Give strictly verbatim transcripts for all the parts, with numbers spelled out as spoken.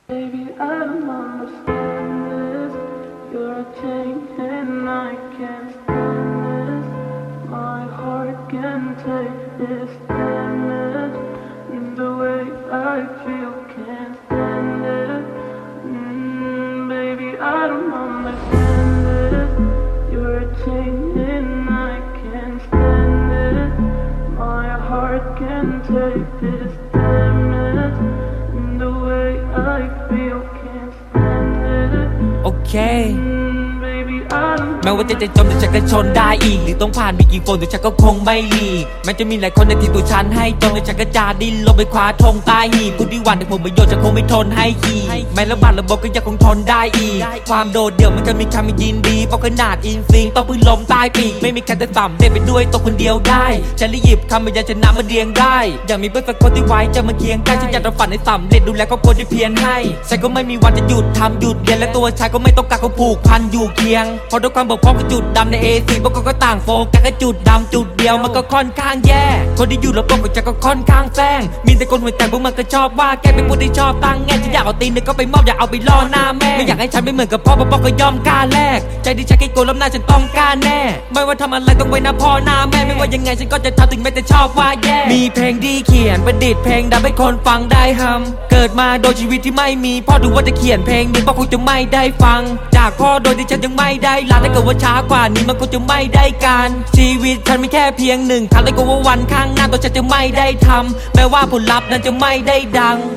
Baby, I don't understand this. You're a change and I can't stand this. My heart can't take this damage. And the way I feel can't stand it. Mm, baby, I don't understand this. You're a change and I can't stand it. My heart can't take this damage. And the way I feel can't stand it. โอเค Mm, baby, I don't แม้ว่าจะจะจมแต่ฉันก็ชนได้อีกหรือต้องผ่านมีกี่ฝนแต่ฉันก็คงไม่หลีกแม้จะมีหลายคนในที่ตัวฉันให้จมแต่ฉันก็จะดิ้นลงไปคว้าธงใต้หีบกูที่หวั่นแต่ผมประโยชน์ฉันคงไม่ทนให้ขี่แม้ระบาดระบบก็ยังคงทนได้อีกความโดดเดี่ยวมันจะมีคำไม่ยินดีเพราะขนาดอินฟิงต้องพึ่งลมใต้ปีกไม่มีใครจะต่ำได้ไปด้วยตัวคนเดียวได้ฉันเลยหยิบคำพยานชนะมาเรียงได้อยากมีเพื่อนสักคนที่ไว้จะมาเคียงใกล้ฉันอยากทำฝันให้สำเร็จดูแลครอบครัวที่เพียรให้ฉันก็ไม่มีวันจะหยุดทำหยุดเรียนและตัวชายก็ไม่ต้องการเขาผูกพันอยู่เคียงเพราะด้วยความบกพร่องกับจุดดำในเอซีพวกเขาก็ต่างโฟกัสกับจุดดำจุดเดียวมันก็ค่อนข้างแย่คนที่อยู่รอบๆกับฉันก็ค่อนข้างแซงมีแต่คนหัวใจพวกมันก็ชอบว่าแกเป็นคนที่ชอบตั้งแง่ฉันอยากเอาตีนเนี่ยก็ไปมอบอยากเอาไปล่อหน้าแม่ไม่อยากให้ฉันไม่เหมือนกับพ่อเพราะพ่อก็ยอมกล้าแลกใจที่ฉันแค่โกรธล้มหน้าฉันต้องกล้าแน่ไม่ว่าทำอะไรต้องไว้หน้าพ่อหน้าแม่ไม่ว่ายังไงฉันก็จะทำถึงแม้จะชอบว่าแย่มีเพลงดีเขียนประดิษฐ์เพลงดังให้คนฟังได้ฮัมเกิดมาโดยชีวิตที่ไม่มีพ่อดูว่าจะเขียนเพลงนี้พ่อคงจะไม่ได้ฟังจากพ่อโดยที่ฉันยังไม่ได้ลาถ้าเกิดว่าช้ากว่านี้มันคงจะไม่ได้การชีวิตฉันมีแค่เพียงหนึ่งครั้งและก็ว่าวันข้างหน้าตัวฉันจะไม่ได้ทำแม้ว่าผลลัพธ์นั้นจะไม่ได้ดัง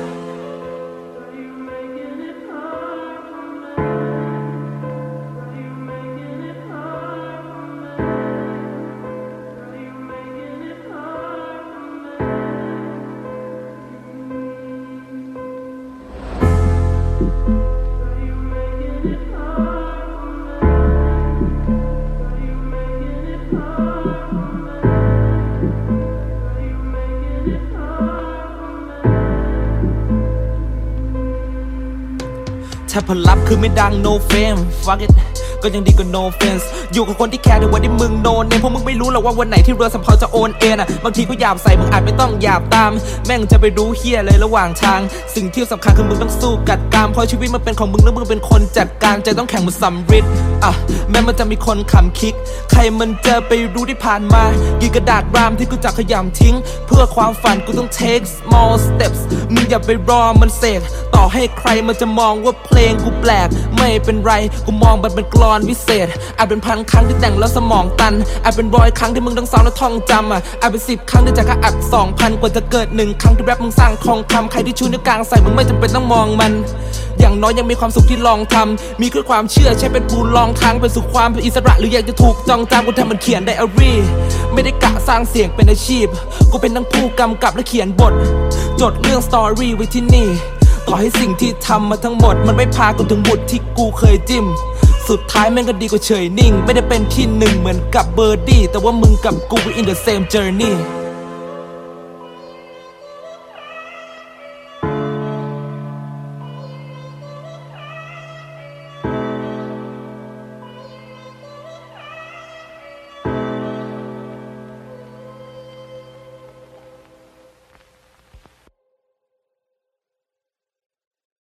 ถ้าผลลัพธ์คือไม่ดัง no fame fuck it ก็ยังดีกว่า no offense อยู่กับคนที่แคร์ในวันที่มึงโนนเนี่ยเพราะมึงไม่รู้หรอกว่าวันไหนที่เรือสำเภาจะโอนเอ็นอ่ะบางทีก็หยาบใส่มึงอาจไม่ต้องหยาบตามแม่งจะไปรู้เฮียเลยระหว่างทางสิ่งที่สำคัญคือมึงต้องสู้กัดกามเพราะชีวิตมันเป็นของมึงแล้วมึงเป็นคนจัดการใจต้องแข่งมันสำริดอ่ะแม้มันจะมีคนขำคิกใครมันจะไปรู้ที่ผ่านมากี่กระดาษรามที่กูจะขยำทิ้งเพื่อความฝันกูต้อง take small steps มึงอย่าไปรอมันเสกต่อให้ใครมันจะมองว่าเพลงกูแปลกไม่เป็นไรกูมองมันเป็นกลอนวิเศษอาจเป็นพันครั้งที่แต่งแล้วสมองตันอาจเป็นร้อยครั้งที่มึงต้องซ้อมแล้วท่องจำอ่ะอาจเป็นสิบครั้งที่จะกระอัดสองพันกว่าจะเกิดหนึ่งครั้งที่แรปมึงสร้างทองคำใครที่ชูนิ้วกลางใส่มึงไม่จำเป็นต้องมองมันอย่างน้อยยังมีความสุขที่ลองทำมีคือความเชื่อใช่เป็นปูนลองทางเป็นสู่ความเป็นอิสระหรืออยากจะถูกจองจำกูทำมันเขียนไดอารี่ไม่ได้กะสร้างเสียงเป็นอาชีพกูเป็นทั้งผู้กำกับและเขียนบทจดเรื่องสตอรี่ไว้ที่นี่ต่อให้สิ่งที่ทำมาทั้งหมดมันไม่พากูถึงบุตรที่กูเคยจิ้มสุดท้ายแม่งก็ดีกว่าเฉยนิ่งไม่ได้เป็นที่หนึ่งเหมือนกับเบอร์ดี้แต่ว่ามึงกับกู in the same journey